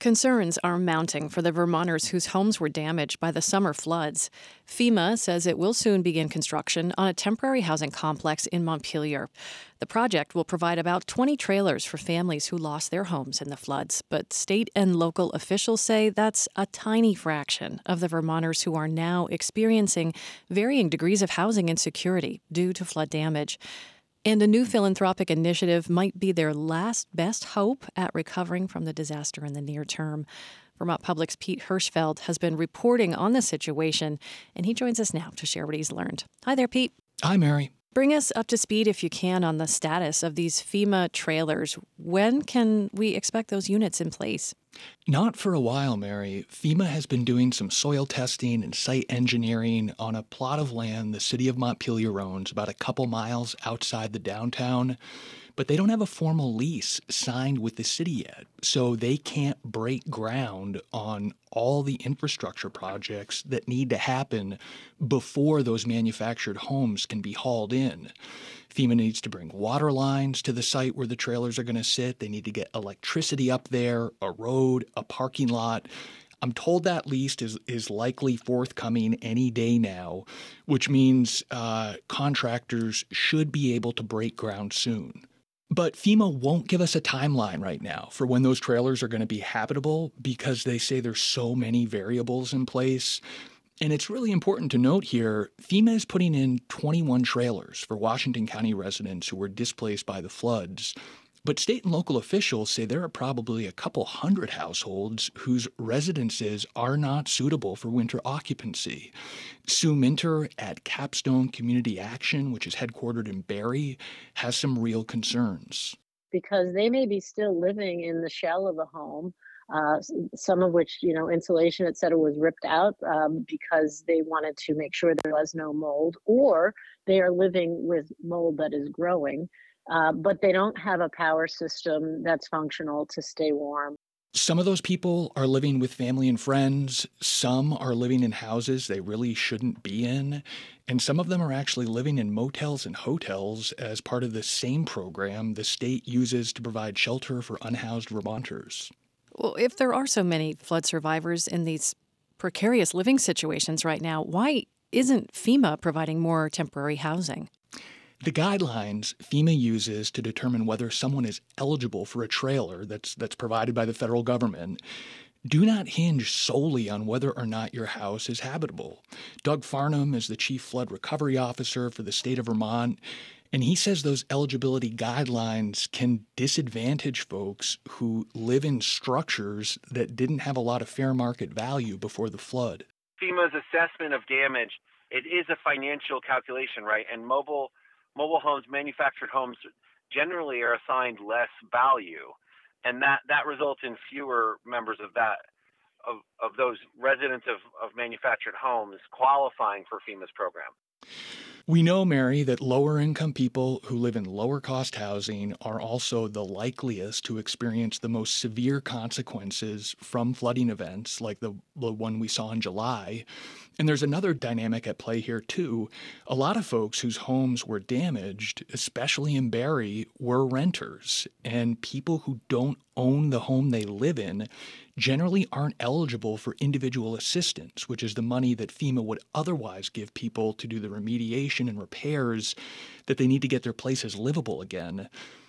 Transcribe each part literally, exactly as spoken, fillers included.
Concerns are mounting for the Vermonters whose homes were damaged by the summer floods. FEMA says it will soon begin construction on a temporary housing complex in Montpelier. The project will provide about twenty trailers for families who lost their homes in the floods, but state and local officials say that's a tiny fraction of the Vermonters who are now experiencing varying degrees of housing insecurity due to flood damage. And a new philanthropic initiative might be their last best hope at recovering from the disaster in the near term. Vermont Public's Pete Hirschfeld has been reporting on the situation, and he joins us now to share what he's learned. Hi there, Pete. Hi, Mary. Bring us up to speed, if you can, on the status of these FEMA trailers. When can we expect those units in place? Not for a while, Mary. FEMA has been doing some soil testing and site engineering on a plot of land the city of Montpelier owns about a couple miles outside the downtown. But they don't have a formal lease signed with the city yet, so they can't break ground on all the infrastructure projects that need to happen before those manufactured homes can be hauled in. FEMA needs to bring water lines to the site where the trailers are going to sit. They need to get electricity up there, a road, a parking lot. I'm told that lease is, is likely forthcoming any day now, which means uh, contractors should be able to break ground soon. But FEMA won't give us a timeline right now for when those trailers are going to be habitable because they say there's so many variables in place. And it's really important to note here, FEMA is putting in twenty-one trailers for Washington County residents who were displaced by the floods. But state and local officials say there are probably a couple hundred households whose residences are not suitable for winter occupancy. Sue Minter at Capstone Community Action, which is headquartered in Barre, has some real concerns. Because they may be still living in the shell of a home, uh, some of which, you know, insulation, et cetera, was ripped out um, because they wanted to make sure there was no mold, or they are living with mold that is growing. Uh, but they don't have a power system that's functional to stay warm. Some of those people are living with family and friends. Some are living in houses they really shouldn't be in. And some of them are actually living in motels and hotels as part of the same program the state uses to provide shelter for unhoused Vermonters. Well, if there are so many flood survivors in these precarious living situations right now, why isn't FEMA providing more temporary housing? The guidelines FEMA uses to determine whether someone is eligible for a trailer that's that's provided by the federal government do not hinge solely on whether or not your house is habitable. Doug Farnham is the chief flood recovery officer for the state of Vermont, and he says those eligibility guidelines can disadvantage folks who live in structures that didn't have a lot of fair market value before the flood. FEMA's assessment of damage, it is a financial calculation, right? And mobile Mobile homes, manufactured homes, generally are assigned less value, and that, that results in fewer members of that of, of those residents of, of manufactured homes qualifying for FEMA's program. We know, Mary, that lower-income people who live in lower-cost housing are also the likeliest to experience the most severe consequences from flooding events like the, the one we saw in July. And there's another dynamic at play here, too. A lot of folks whose homes were damaged, especially in Barre, were renters. And people who don't own the home they live in generally aren't eligible for individual assistance, which is the money that FEMA would otherwise give people to do the remediation and repairs that they need to get their places livable again.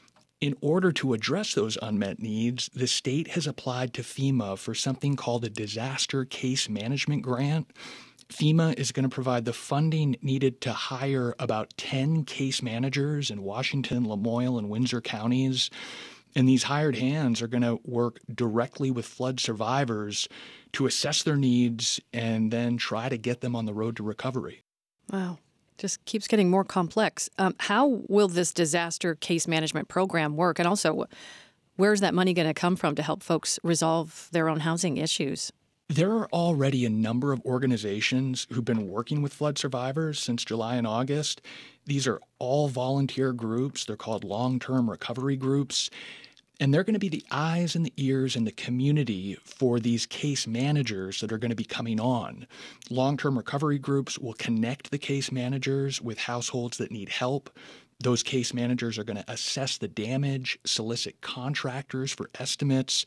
In order to address those unmet needs, the state has applied to FEMA for something called a disaster case management grant. FEMA is going to provide the funding needed to hire about ten case managers in Washington, Lamoille, and Windsor counties. And these hired hands are going to work directly with flood survivors to assess their needs and then try to get them on the road to recovery. Wow. Just keeps getting more complex. Um, how will this disaster case management program work? And also, where's that money going to come from to help folks resolve their own housing issues? There are already a number of organizations who've been working with flood survivors since July and August. These are all volunteer groups. They're called long-term recovery groups. And they're going to be the eyes and the ears in the community for these case managers that are going to be coming on. Long-term recovery groups will connect the case managers with households that need help. Those case managers are going to assess the damage, solicit contractors for estimates,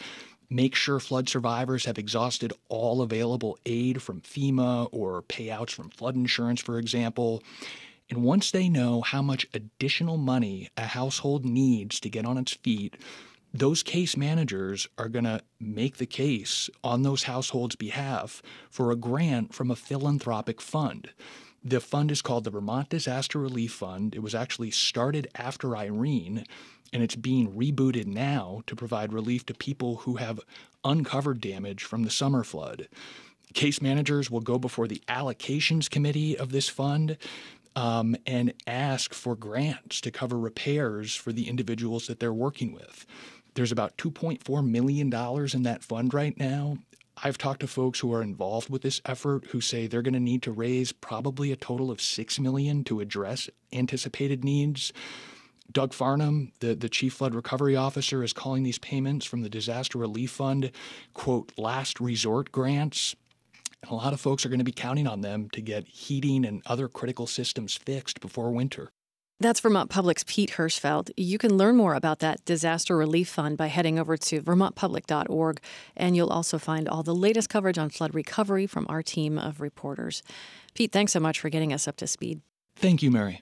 make sure flood survivors have exhausted all available aid from FEMA or payouts from flood insurance, for example. And once they know how much additional money a household needs to get on its feet, those case managers are going to make the case on those households' behalf for a grant from a philanthropic fund. The fund is called the Vermont Disaster Relief Fund. It was actually started after Irene, and it's being rebooted now to provide relief to people who have uncovered damage from the summer flood. Case managers will go before the allocations committee of this fund um, and ask for grants to cover repairs for the individuals that they're working with. There's about two point four million dollars in that fund right now. I've talked to folks who are involved with this effort who say they're going to need to raise probably a total of six million dollars to address anticipated needs. Doug Farnham, the, the chief flood recovery officer, is calling these payments from the Disaster Relief Fund, quote, last resort grants. And a lot of folks are going to be counting on them to get heating and other critical systems fixed before winter. That's Vermont Public's Pete Hirschfeld. You can learn more about that disaster relief fund by heading over to vermont public dot org, and you'll also find all the latest coverage on flood recovery from our team of reporters. Pete, thanks so much for getting us up to speed. Thank you, Mary.